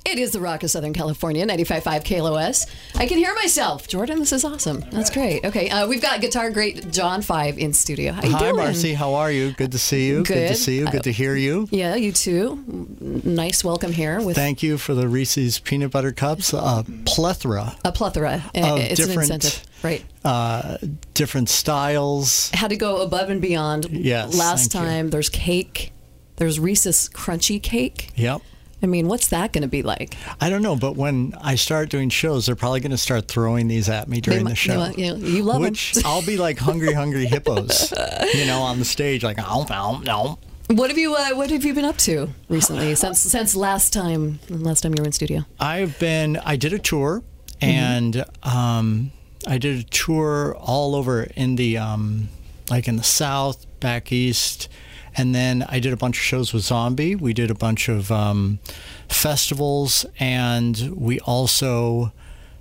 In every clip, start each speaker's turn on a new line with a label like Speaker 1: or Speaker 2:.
Speaker 1: It is the Rock of Southern California, 95.5 KLOS. I can hear myself. Jordan, this is awesome. That's great. Okay, we've got guitar great John Five in studio. How you doing?
Speaker 2: Hi, Marcy. How are you? Good to see you.
Speaker 1: Good
Speaker 2: to see you. Good to hear you.
Speaker 1: Yeah, you too. Nice welcome here.
Speaker 2: Thank you for the Reese's Peanut Butter Cups. A plethora.
Speaker 1: A plethora. It's
Speaker 2: different,
Speaker 1: an incentive. Right.
Speaker 2: Different styles.
Speaker 1: Had to go above and beyond.
Speaker 2: Yes.
Speaker 1: Last time, there's cake. There's Reese's Crunchy Cake.
Speaker 2: Yep.
Speaker 1: I mean, what's that going to be like?
Speaker 2: I don't know, but when I start doing shows, they're probably going to start throwing these at me during the show.
Speaker 1: You love
Speaker 2: which
Speaker 1: them.
Speaker 2: I'll be like hungry hippos, on the stage, like, no.
Speaker 1: What have you been up to recently since last time you were in studio?
Speaker 2: I did a tour, and I did a tour all over in the like in the South, back East. And then I did a bunch of shows with Zombie. We did a bunch of festivals, and we also,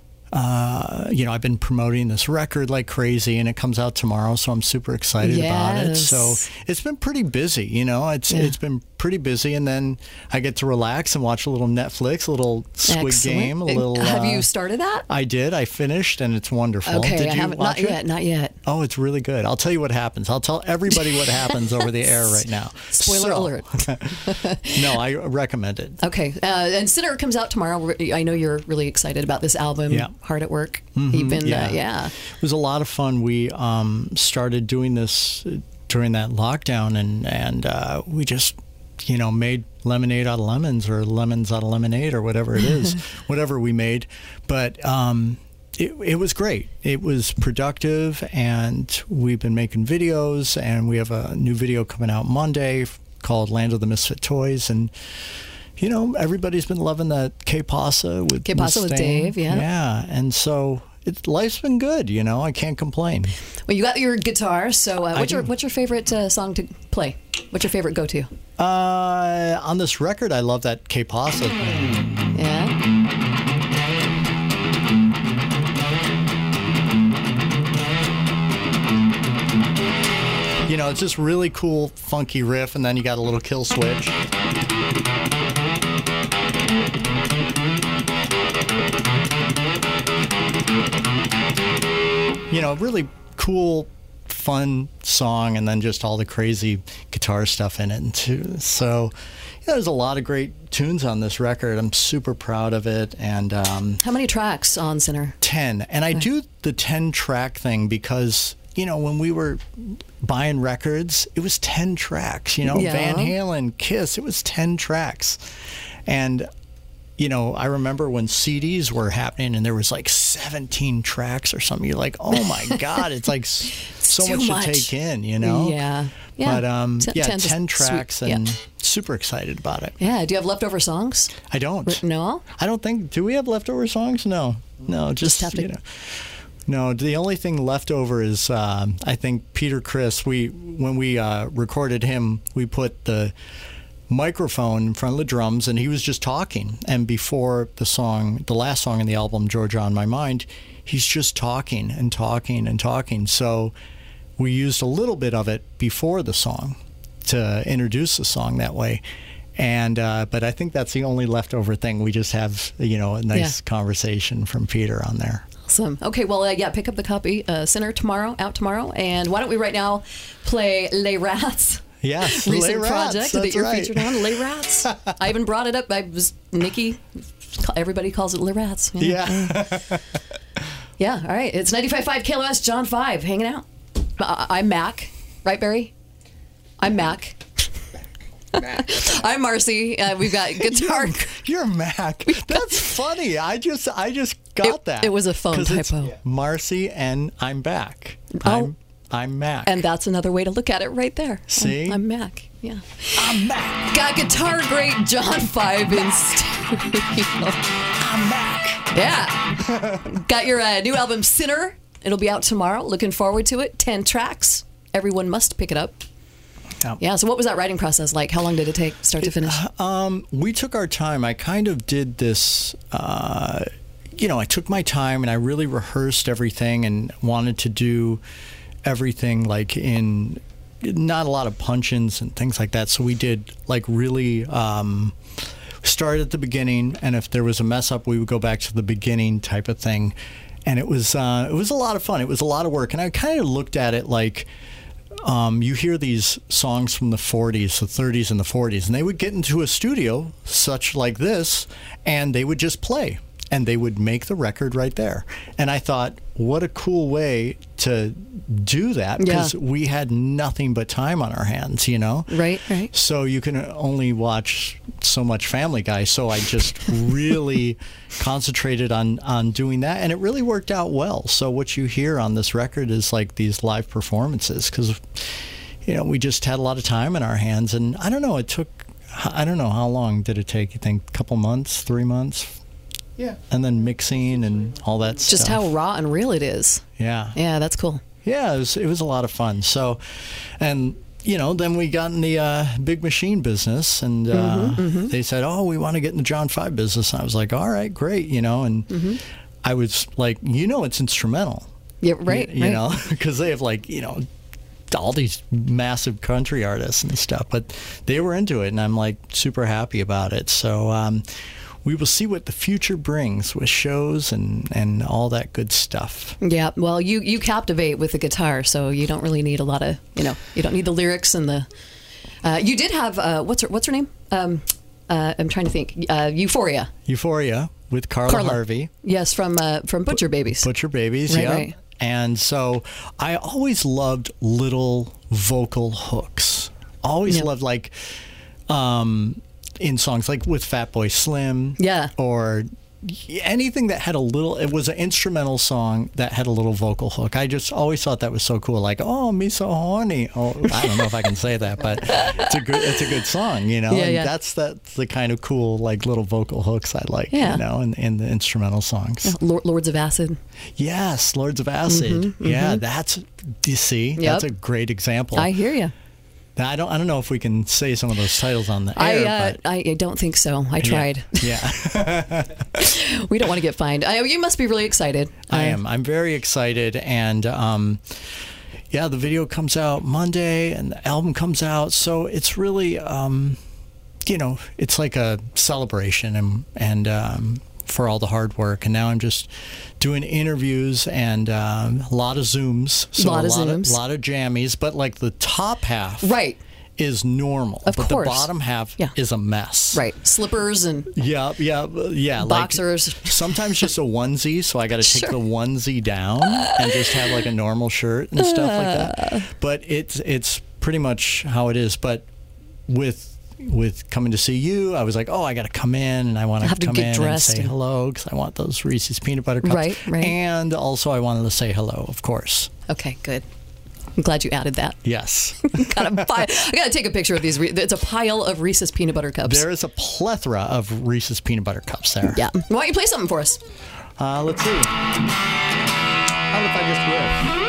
Speaker 2: I've been promoting this record like crazy, and it comes out tomorrow, so I'm super excited about it. So it's been pretty busy, It's been pretty busy, and then I get to relax and watch a little Netflix, a little Squid Game, a little.
Speaker 1: Have you started that?
Speaker 2: I did. I finished, and it's wonderful.
Speaker 1: Okay,
Speaker 2: did
Speaker 1: I
Speaker 2: you
Speaker 1: haven't.
Speaker 2: watch it?
Speaker 1: Not yet.
Speaker 2: Oh, it's really good. I'll tell you what happens. I'll tell everybody what happens over the air right now.
Speaker 1: Spoiler alert.
Speaker 2: No, I recommend it.
Speaker 1: Okay, and Sinner comes out tomorrow. I know you're really excited about this album.
Speaker 2: Yeah.
Speaker 1: Hard at Work.
Speaker 2: Mm-hmm,
Speaker 1: You've been,
Speaker 2: It was a lot of fun. We started doing this during that lockdown, and we just, made lemonade out of lemons, or lemons out of lemonade, or whatever it is, whatever we made. But it was great. It was productive, and we've been making videos, and we have a new video coming out Monday called Land of the Misfit Toys, and everybody's been loving that K-Pasa with
Speaker 1: Dave,
Speaker 2: yeah, and so life's been good. I can't complain.
Speaker 1: Well, you got your guitar, so what's your favorite song to play? What's your favorite go-to?
Speaker 2: On this record, I love that K-Pasa.
Speaker 1: Yeah.
Speaker 2: It's just really cool, funky riff, and then you got a little kill switch. Really cool, fun song, and then just all the crazy guitar stuff in it too. So, there's a lot of great tunes on this record. I'm super proud of it. And
Speaker 1: how many tracks on Sinner?
Speaker 2: 10. And I do the 10-track thing because when we were buying records, it was 10 tracks. Van Halen, Kiss, it was 10 tracks. And I remember when CDs were happening and there was like 17 tracks or something. You're like, oh my God, it's like so much to take in,
Speaker 1: Yeah.
Speaker 2: But 10 tracks, and super excited about it.
Speaker 1: Yeah. Do you have leftover songs?
Speaker 2: I don't.
Speaker 1: No?
Speaker 2: I don't think. Do we have leftover songs? No, just
Speaker 1: have to.
Speaker 2: No, the only thing left over is I think Peter Criss. When we recorded him, we put the microphone in front of the drums, and he was just talking. And before the last song in the album, Georgia on My Mind, he's just talking and talking and talking. So we used a little bit of it before the song to introduce the song that way. And but I think that's the only leftover thing. We just have a nice conversation from Peter on there.
Speaker 1: Awesome. Okay, well, pick up the copy. Sinner out tomorrow. And why don't we right now play Les Rats?
Speaker 2: Yes,
Speaker 1: recent
Speaker 2: Les
Speaker 1: project
Speaker 2: Rats,
Speaker 1: that you're
Speaker 2: right.
Speaker 1: featured on, Les Rats. I even brought it up. Nikki, everybody calls it Les Rats.
Speaker 2: Yeah.
Speaker 1: Yeah, all right. It's 95.5 KLOS, John 5, hanging out. I'm Mac. Right, Barry? I'm Mac. I'm Marcy. We've got guitar.
Speaker 2: You're Mac. That's funny. I just got that.
Speaker 1: It was a phone typo.
Speaker 2: Marcy and I'm back. I'm Mac.
Speaker 1: And that's another way to look at it right there.
Speaker 2: See?
Speaker 1: I'm Mac. Yeah.
Speaker 2: I'm Mac.
Speaker 1: Got guitar great John 5 in studio.
Speaker 2: I'm Mac.
Speaker 1: Yeah. Got your new album, Sinner. It'll be out tomorrow. Looking forward to it. 10 tracks. Everyone must pick it up. Yeah. So what was that writing process like? How long did it take, start to finish?
Speaker 2: We took our time. I kind of did this, I took my time and I really rehearsed everything and wanted to do everything like in not a lot of punch-ins and things like that. So we did like really start at the beginning, and if there was a mess up, we would go back to the beginning type of thing. And it was a lot of fun. It was a lot of work. And I kind of looked at it like, you hear these songs from the 40s, the 30s, and the 40s, and they would get into a studio such like this, and they would just play, and they would make the record right there. And I thought, what a cool way to do that, because we had nothing but time on our hands, you know?
Speaker 1: Right.
Speaker 2: So you can only watch so much Family Guy. So I just really concentrated on doing that, and it really worked out well. So what you hear on this record is like these live performances, because, you know, we just had a lot of time in our hands. And I don't know, I don't know, how long did it take, you think? A couple months, 3 months? Yeah. And then mixing and all that stuff.
Speaker 1: Just how raw and real it is.
Speaker 2: Yeah.
Speaker 1: Yeah, that's cool.
Speaker 2: Yeah, it was a lot of fun. So, and, you know, then we got in the Big Machine business, and they said, oh, we want to get in the John 5 business. And I was like, all right, great, you know, and I was like, you know, it's instrumental.
Speaker 1: Yeah, right.
Speaker 2: You know, because they have, like, you know, all these massive country artists and stuff, but they were into it, and I'm like super happy about it. So, we will see what the future brings with shows and all that good stuff. Yeah,
Speaker 1: well, you captivate with the guitar, so you don't really need a lot of, you know, you don't need the lyrics and the. You did have what's her name? I'm trying to think. Euphoria.
Speaker 2: Euphoria with Carla Harvey.
Speaker 1: Yes, from Butcher Babies.
Speaker 2: Butcher Babies. Right, yeah. Right. And so I always loved little vocal hooks. Always loved like. In songs like with Fatboy Slim, or anything that had a little, it was an instrumental song that had a little vocal hook. I just always thought that was so cool. Like, oh, me so horny. Oh, I don't know if I can say that, but it's a good song, you know. And that's the kind of cool like little vocal hooks I like, you know, in the instrumental songs.
Speaker 1: Lords of Acid.
Speaker 2: Yes, Lords of Acid. Yeah, that's, you see, that's a great example.
Speaker 1: I hear you.
Speaker 2: I don't know if we can say some of those titles on the air.
Speaker 1: I don't think so. I tried.
Speaker 2: Yeah.
Speaker 1: We don't want to get fined. You must be really excited.
Speaker 2: I am. I'm very excited. And the video comes out Monday and the album comes out. So it's really, you know, it's like a celebration and for all the hard work. And now I'm just doing interviews and a lot of Zooms. So a lot of jammies, but like the top half is normal.
Speaker 1: Of
Speaker 2: course.
Speaker 1: The
Speaker 2: bottom half is a mess.
Speaker 1: Right. Slippers and
Speaker 2: Like,
Speaker 1: boxers.
Speaker 2: sometimes just a onesie, so I got to take the onesie down and just have like a normal shirt and stuff like that. But it's pretty much how it is. But with coming to see you, I was like, oh, I got to come in, and I want to come in and say hello, because I want those Reese's peanut butter cups.
Speaker 1: Right.
Speaker 2: And also I wanted to say hello, of course.
Speaker 1: Okay, good. I'm glad you added that.
Speaker 2: Yes.
Speaker 1: I got to take a picture of these. It's a pile of Reese's peanut butter cups.
Speaker 2: There is a plethora of Reese's peanut butter cups there.
Speaker 1: Yeah. Why don't you play something for us?
Speaker 2: Let's see. How if I just will?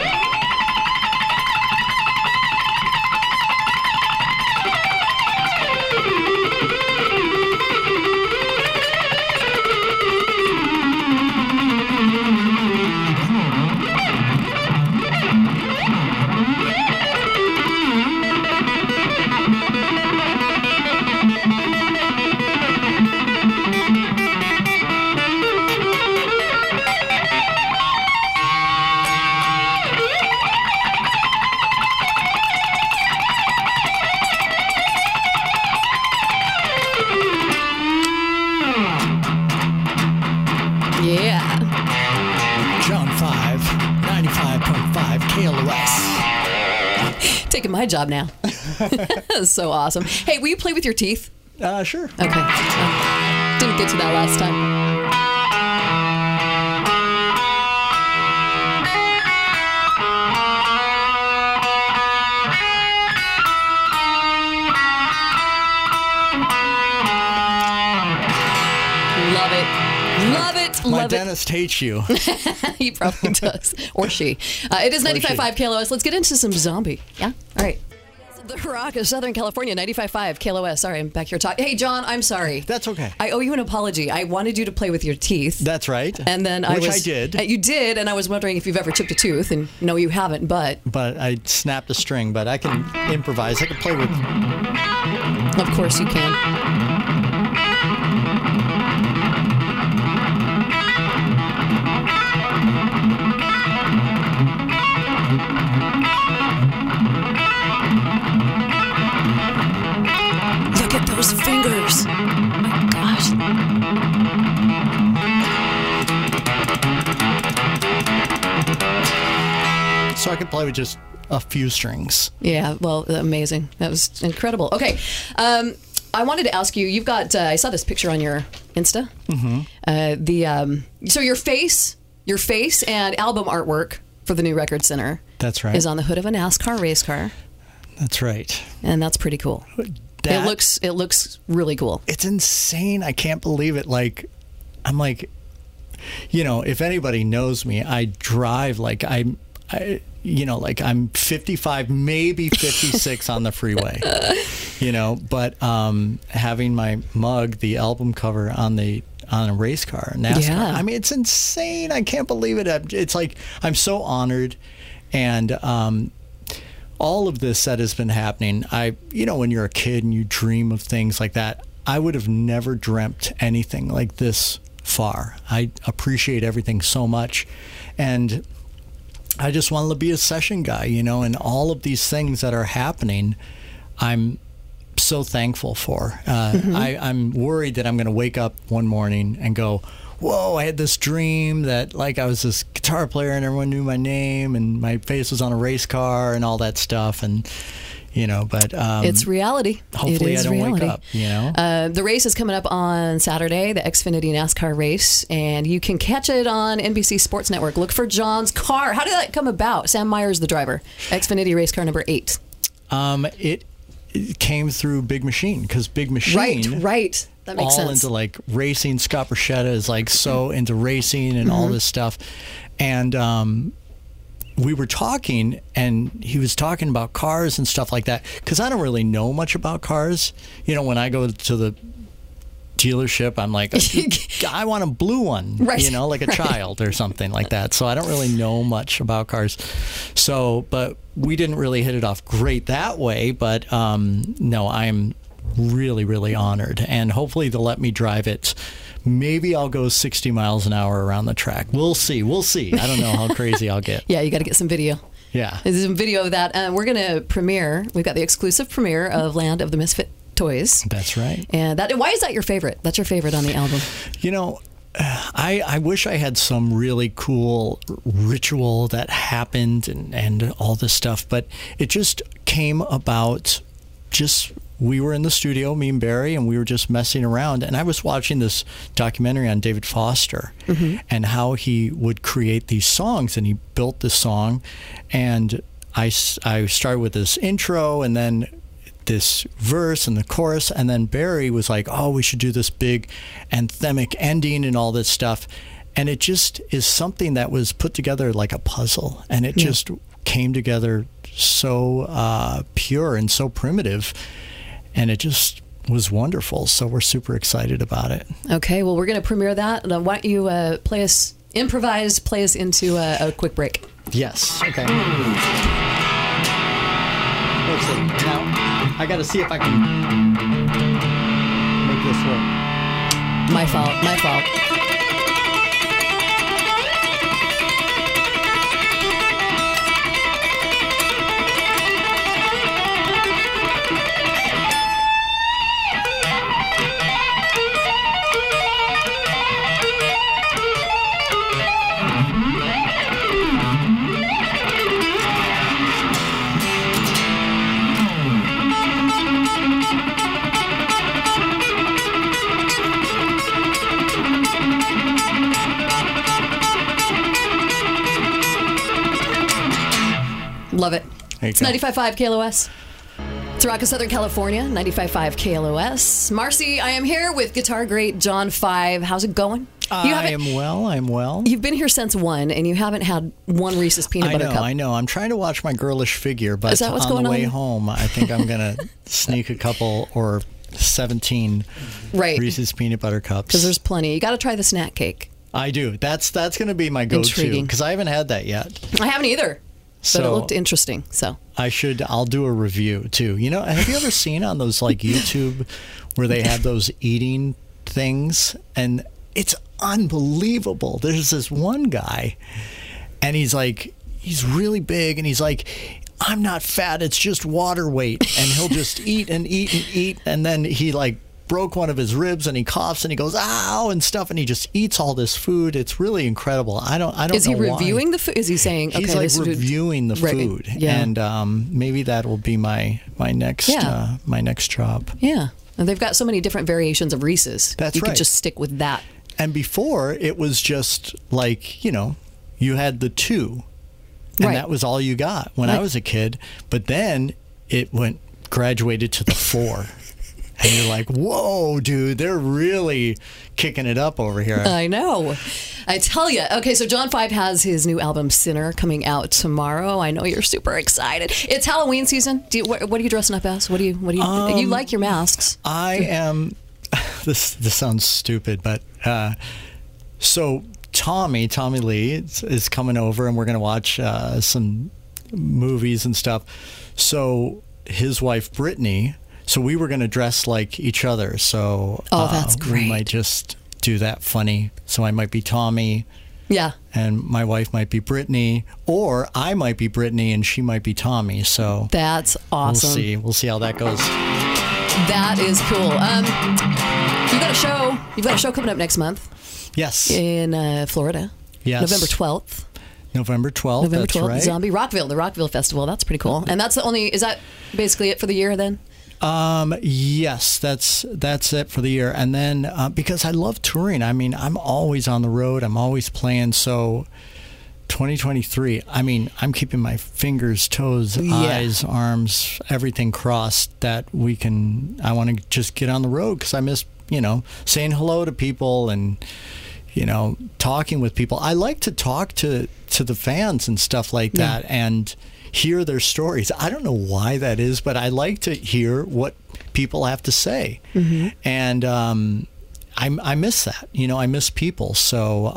Speaker 1: Taking my job now. That's so awesome. Hey, will you play with your teeth?
Speaker 2: Sure.
Speaker 1: Okay. Didn't get to that last time.
Speaker 2: My dentist hates you.
Speaker 1: He probably does. Or she. It is 95.5 KLOS. Let's get into some zombie. Yeah? All right. The Rock of Southern California, 95.5 KLOS. Sorry, I'm back here talking. Hey, John, I'm sorry.
Speaker 2: That's okay.
Speaker 1: I owe you an apology. I wanted you to play with your teeth.
Speaker 2: That's right.
Speaker 1: And then
Speaker 2: I did.
Speaker 1: You did, and I was wondering if you've ever chipped a tooth, and no, you haven't, but
Speaker 2: I snapped a string, but I can improvise. I can play with...
Speaker 1: Of course you can.
Speaker 2: could play with just a few strings.
Speaker 1: Yeah, well, amazing. That was incredible. Okay, I wanted to ask you. You've got. I saw this picture on your Insta. Mm-hmm. So your face and album artwork for the new Record Center.
Speaker 2: That's right.
Speaker 1: Is on the hood of a NASCAR race car.
Speaker 2: That's right.
Speaker 1: And that's pretty cool. It looks really cool.
Speaker 2: It's insane. I can't believe it. Like, I'm like, if anybody knows me, I drive like I'm 55, maybe 56 on the freeway, but having my mug, the album cover on a race car, NASCAR.
Speaker 1: Yeah.
Speaker 2: I mean, it's insane. I can't believe it. It's like, I'm so honored. And all of this that has been happening, when you're a kid and you dream of things like that, I would have never dreamt anything like this far. I appreciate everything so much. And I just wanted to be a session guy, and all of these things that are happening, I'm so thankful for. I'm worried that I'm going to wake up one morning and go, whoa, I had this dream that I was this guitar player and everyone knew my name and my face was on a race car and all that stuff. And, but
Speaker 1: it's reality.
Speaker 2: Hopefully I don't
Speaker 1: reality.
Speaker 2: wake up,
Speaker 1: The race is coming up on Saturday, the Xfinity NASCAR race, and you can catch it on NBC Sports Network. Look for John's car. How did that come about? Sam Myers, the driver, Xfinity race car number 8.
Speaker 2: It came through Big Machine, because Big Machine,
Speaker 1: right, that makes sense.
Speaker 2: Into racing. Scott Bruschetta is so into racing and all this stuff, and we were talking, and he was talking about cars and stuff like that, because I don't really know much about cars. When I go to the dealership, I'm like, I want a blue one,
Speaker 1: right.
Speaker 2: Like a child or something like that. So I don't really know much about cars. So, but we didn't really hit it off great that way. But no, I'm really, really honored. And hopefully they'll let me drive it. Maybe I'll go 60 miles an hour around the track. We'll see. I don't know how crazy I'll get.
Speaker 1: Yeah, you got to get some video.
Speaker 2: Yeah.
Speaker 1: There's some video of that. We're going to premiere. We've got the exclusive premiere of Land of the Misfit Toys.
Speaker 2: That's right.
Speaker 1: And why is that your favorite? That's your favorite on the album?
Speaker 2: I wish I had some really cool ritual that happened and all this stuff, but it just came about we were in the studio, me and Barry, and we were just messing around. And I was watching this documentary on David Foster and how he would create these songs. And he built this song. And I started with this intro and then this verse and the chorus. And then Barry was like, oh, we should do this big anthemic ending and all this stuff. And it just is something that was put together like a puzzle. And it just came together so pure and so primitive. And it just was wonderful. So we're super excited about it.
Speaker 1: Okay, well, we're going to premiere that. Why don't you play us into a quick break?
Speaker 2: Yes. Okay. Let's see. Now, I got to see if I can make this work.
Speaker 1: My fault. Love it. It's 95.5 KLOS. It's Rock of Southern California, 95.5 KLOS. Marcy, I am here with guitar great John Five. How's it going?
Speaker 2: I am well.
Speaker 1: You've been here since 1, and you haven't had one Reese's Peanut Butter Cup.
Speaker 2: I know. I'm trying to watch my girlish figure, but
Speaker 1: Is that what's
Speaker 2: on
Speaker 1: going
Speaker 2: the way
Speaker 1: on?
Speaker 2: home, I think I'm going to sneak a couple or 17 Reese's Peanut Butter Cups.
Speaker 1: Because there's plenty. You got to try the snack cake.
Speaker 2: I do. That's going to be my go-to, because I haven't had that yet.
Speaker 1: I haven't either. But it looked interesting, so.
Speaker 2: I'll do a review, too. Have you ever seen on those, YouTube where they have those eating things? And it's unbelievable. There's this one guy, and he's really big, and he's like, I'm not fat, it's just water weight. And he'll just eat and eat and eat, and then he, broke one of his ribs, and he coughs and he goes ow and stuff, and he just eats all this food. It's really incredible. I don't
Speaker 1: Is he
Speaker 2: know why.
Speaker 1: reviewing the food? Is he saying, okay,
Speaker 2: He's like
Speaker 1: this
Speaker 2: reviewing the
Speaker 1: Right.
Speaker 2: food,
Speaker 1: Yeah.
Speaker 2: and maybe that will be my next my next job.
Speaker 1: Yeah. And they've got so many different variations of Reese's.
Speaker 2: That's
Speaker 1: you
Speaker 2: right.
Speaker 1: could just stick with that.
Speaker 2: And before, it was just like, you had the 2, and
Speaker 1: Right.
Speaker 2: that was all you got when I
Speaker 1: Right.
Speaker 2: was a kid. But then it graduated to the 4. And you're like, whoa, dude, they're really kicking it up over here.
Speaker 1: I know. I tell you. Okay, so John 5 has his new album Sinner coming out tomorrow. I know you're super excited. It's Halloween season. What are you dressing up as? What do you you like your masks?
Speaker 2: I am. This sounds stupid, but so Tommy Lee is coming over, and we're going to watch some movies and stuff. So his wife Brittany. So we were going to dress like each other. So
Speaker 1: that's great.
Speaker 2: We might just do that funny. So I might be Tommy.
Speaker 1: Yeah.
Speaker 2: And my wife might be Brittany, or I might be Brittany and she might be Tommy. So
Speaker 1: That's awesome.
Speaker 2: We'll see how that goes.
Speaker 1: That is cool. You've got a show coming up next month
Speaker 2: Yes.
Speaker 1: in Florida.
Speaker 2: Yes.
Speaker 1: November 12th.
Speaker 2: November 12th.
Speaker 1: November
Speaker 2: That's
Speaker 1: 12th,
Speaker 2: right.
Speaker 1: Zombie Rockville, the Rockville Festival. That's pretty cool. And that's is that basically it for the year then?
Speaker 2: Yes, that's it for the year. And then because I love touring, I mean, I'm always on the road. I'm always playing. So 2023, I mean, I'm keeping my fingers, toes, eyes, arms, everything crossed that I want to just get on the road because I miss, saying hello to people and, talking with people. I like to talk to the fans and stuff like that. And hear their stories. I don't know why that is, but I like to hear what people have to say. Mm-hmm. And I miss that. I miss people. So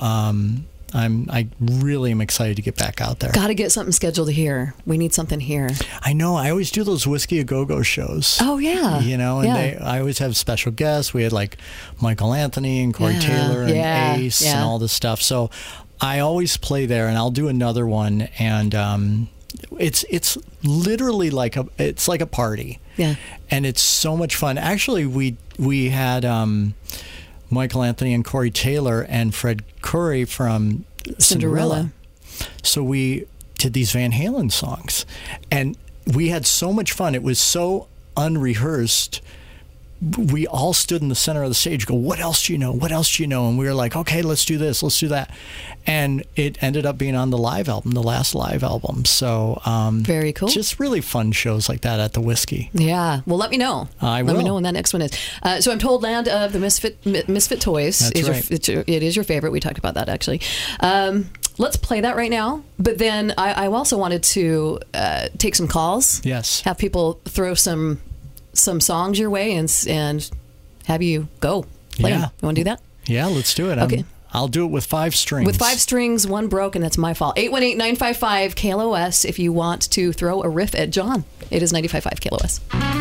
Speaker 2: I really am excited to get back out there.
Speaker 1: Got to get something scheduled here. We need something here.
Speaker 2: I know. I always do those Whiskey A Go-Go shows.
Speaker 1: Oh, yeah.
Speaker 2: I always have special guests. We had like Michael Anthony and Corey Taylor and Ace and all this stuff. So I always play there, and I'll do another one. And it's literally like a party.
Speaker 1: Yeah.
Speaker 2: And it's so much fun. Actually, we had Michael Anthony and Corey Taylor and Fred Coury from Cinderella. So we did these Van Halen songs, and we had so much fun. It was so unrehearsed. We all stood in the center of the stage, go, what else do you know? What else do you know? And we were like, okay, let's do this, let's do that. And it ended up being on the live album, the last live album. So
Speaker 1: very cool.
Speaker 2: Just really fun shows like that at the Whiskey.
Speaker 1: Yeah. Well, let me know.
Speaker 2: I will.
Speaker 1: Let me know when that next one is. So I'm told Land of the Misfit Toys
Speaker 2: That's right.
Speaker 1: it is your favorite. We talked about that, actually. Let's play that right now. But then I also wanted to take some calls.
Speaker 2: Yes.
Speaker 1: Have people throw some songs your way and have you go play them. You want to do that?
Speaker 2: Yeah, let's do it.
Speaker 1: Okay.
Speaker 2: I'll do it with 5 strings.
Speaker 1: With 5 strings, 1 broke, and that's my fault. 818-955-KLOS if you want to throw a riff at John. It is 95.5 KLOS.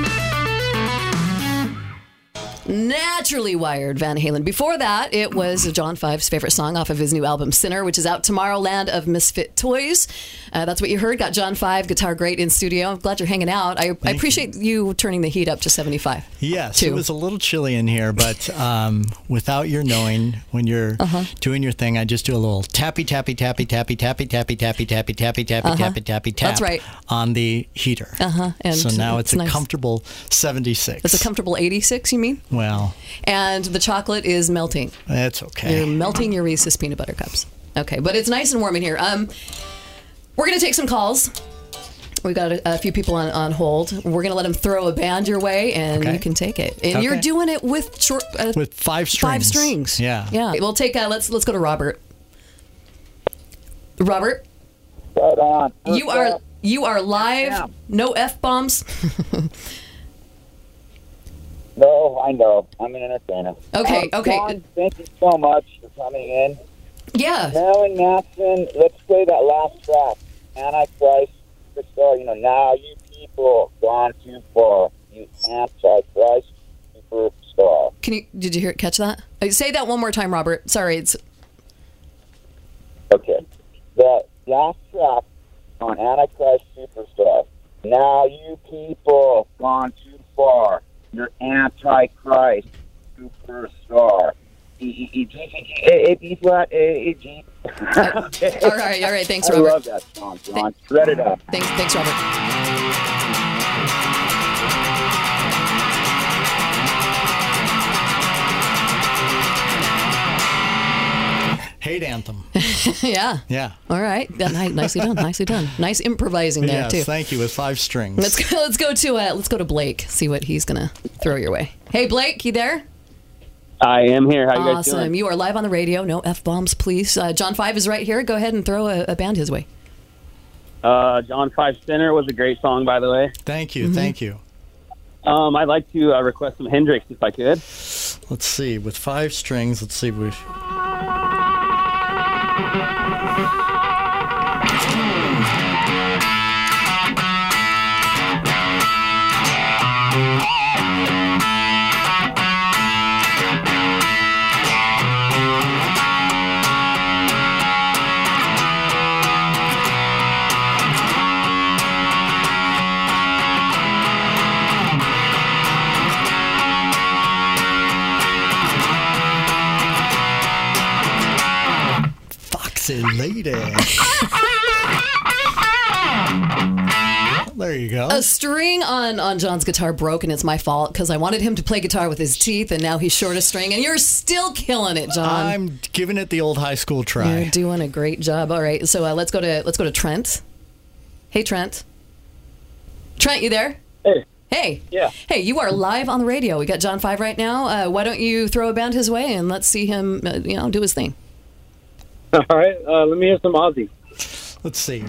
Speaker 1: Naturally Wired, Van Halen. Before that, it was John 5's favorite song off of his new album, Sinner, which is out tomorrow, Land of Misfit Toys. That's what you heard. Got John 5, Guitar Great, in studio. I'm glad you're hanging out. I appreciate you turning the heat up to 75.
Speaker 2: Yes,
Speaker 1: too.
Speaker 2: It was a little chilly in here, but without your knowing, when you're doing your thing, I just do a little tappy, tappy, tappy, tappy, tappy, tappy, tappy, tappy, tappy, tappy, tappy, tappy, tap.
Speaker 1: That's right.
Speaker 2: On the heater.
Speaker 1: And
Speaker 2: so now it's a
Speaker 1: nice.
Speaker 2: comfortable 76.
Speaker 1: It's a comfortable 86, you mean?
Speaker 2: Well.
Speaker 1: And the chocolate is melting.
Speaker 2: That's okay.
Speaker 1: You're melting your Reese's peanut butter cups. Okay, but it's nice and warm in here. We're going to take some calls. We've got a few people on hold. We're going to let them throw a band your way, and you can take it. And you're doing it with
Speaker 2: with 5 strings.
Speaker 1: 5 strings.
Speaker 2: Yeah.
Speaker 1: Yeah. We'll take. Let's go to Robert. Robert.
Speaker 3: Right on.
Speaker 1: You are live.
Speaker 3: Yeah.
Speaker 1: No F-bombs.
Speaker 3: No, I know. I'm an entertainer.
Speaker 1: Okay.
Speaker 3: John, thank you so much for coming in.
Speaker 1: Yeah.
Speaker 3: Marilyn Manson, let's play that last track. Antichrist Superstar. Now you people have gone too far. You Antichrist Superstar.
Speaker 1: Did you catch that? Say that one more time, Robert. Sorry, it's...
Speaker 3: Okay. The last track on Antichrist Superstar. Now you people have gone too far. You're Antichrist superstar. A B flat, A G.
Speaker 1: All right. Thanks,
Speaker 3: I
Speaker 1: Robert.
Speaker 3: love that song, John. Shred it up.
Speaker 1: Thanks, Robert.
Speaker 2: Hate anthem.
Speaker 1: Yeah.
Speaker 2: Yeah.
Speaker 1: All right. Nicely done. Nice improvising there
Speaker 2: Yes,
Speaker 1: too.
Speaker 2: thank you. With 5 strings.
Speaker 1: Let's go to Blake. See what he's gonna throw your way. Hey, Blake, you there?
Speaker 4: I am here. How you guys
Speaker 1: Awesome.
Speaker 4: doing?
Speaker 1: You are live on the radio. No F-bombs, please. John 5 is right here. Go ahead and throw a band his way.
Speaker 4: John 5 Spinner was a great song, by the way.
Speaker 2: Thank you. Thank you.
Speaker 4: I'd like to request some Hendrix if I could.
Speaker 2: Let's see. With 5 strings, let's see if we... Foxy lady. There you go.
Speaker 1: A string on John's guitar broke, and it's my fault because I wanted him to play guitar with his teeth, and now he's short a string, and you're still killing it, John.
Speaker 2: I'm giving it the old high school try.
Speaker 1: You're doing a great job. All right, so let's go to Trent. Hey, Trent. Trent, you there?
Speaker 4: Hey.
Speaker 1: Hey.
Speaker 4: Yeah.
Speaker 1: Hey, you are live on the radio. We got John 5 right now. Why don't you throw a band his way and let's see him, do his thing.
Speaker 4: All right. Let me hear some Ozzy.
Speaker 2: Let's see.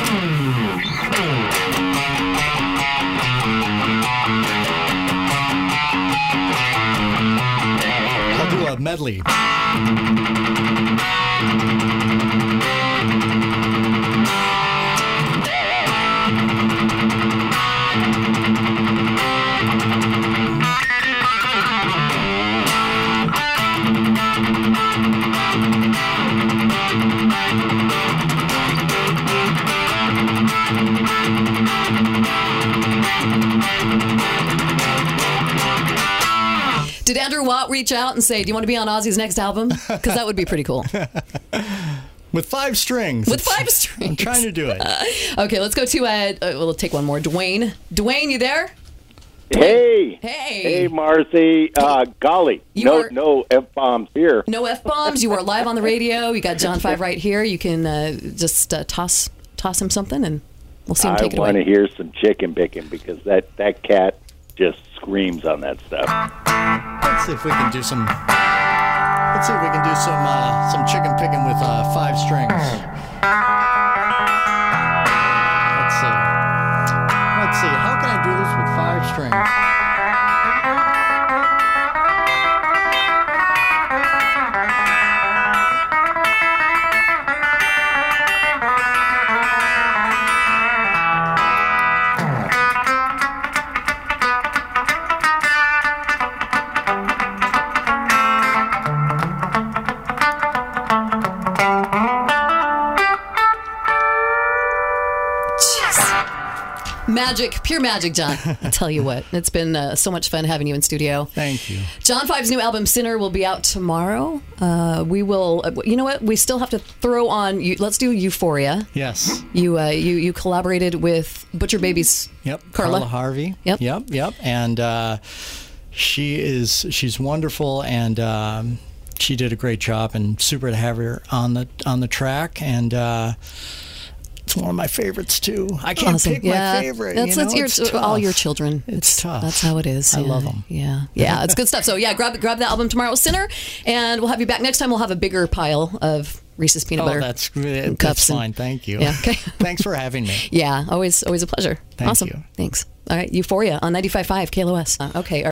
Speaker 2: I'll do a medley.
Speaker 1: Did Andrew Watt reach out and say, do you want to be on Ozzy's next album? Because that would be pretty cool.
Speaker 2: With 5 strings.
Speaker 1: With 5 strings.
Speaker 2: I'm trying to do it.
Speaker 1: Okay, let's go to, we'll take one more. Dwayne. Dwayne, you there?
Speaker 5: Hey.
Speaker 1: Hey.
Speaker 5: Hey, Marcy. Golly. No F-bombs here.
Speaker 1: No F-bombs. You are live on the radio. You got John 5 right here. You can just toss him something, and we'll see him take it away.
Speaker 5: I want to hear some chicken picking because that cat just screams on that stuff.
Speaker 2: Let's see if we can do some. Let's see if we can do some chicken picking with 5 strings. Let's see. How can I do this with 5 strings?
Speaker 1: Magic, pure magic, John. I tell you what, it's been so much fun having you in studio.
Speaker 2: Thank you.
Speaker 1: John 5's new album, Sinner, will be out tomorrow. We will, you know what? We still have to throw on, let's do Euphoria.
Speaker 2: Yes.
Speaker 1: You collaborated with Butcher Babies.
Speaker 2: Yep.
Speaker 1: Carla
Speaker 2: Harvey.
Speaker 1: Yep.
Speaker 2: And she's wonderful, and she did a great job, and super to have her on the track, and it's one of my favorites too. I can't pick my favorite.
Speaker 1: That's all your children.
Speaker 2: It's tough.
Speaker 1: That's how it is.
Speaker 2: I love them.
Speaker 1: Yeah, it's good stuff. So yeah, grab the album tomorrow, Sinner, and we'll have you back next time. We'll have a bigger pile of Reese's peanut butter.
Speaker 2: That's fine. Thank you.
Speaker 1: Yeah. Okay.
Speaker 2: Thanks for having me.
Speaker 1: Yeah, always a pleasure.
Speaker 2: Thank
Speaker 1: awesome.
Speaker 2: you.
Speaker 1: Thanks. All right, Euphoria on 95.5 KLOS. Okay.